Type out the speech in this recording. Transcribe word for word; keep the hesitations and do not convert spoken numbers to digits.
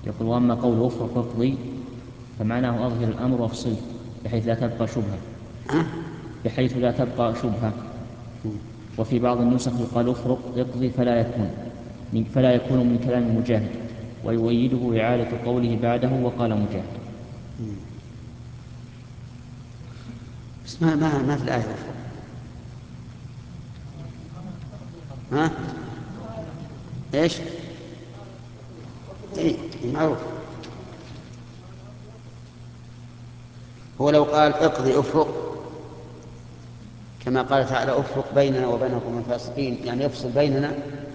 يقول: وأما قول أفرق اقضي فمعناه أظهر الأمر وافصله بحيث لا تبقى شبهة ها؟ بحيث لا تبقى شبهة. وفي بعض النسخ يقال: افرق اقضي فلا يكون من فلا يكون من كلام مجاهد، ويؤيده إعادة قوله بعده وقال مجاهد. بس ما ما ما في الآية أفرق. ها؟ إيش؟ إيه معروف. هو لو قال اقضي افرق كما قال تعالى افرق بيننا وبين القوم الفاسقين، يعني يفصل بيننا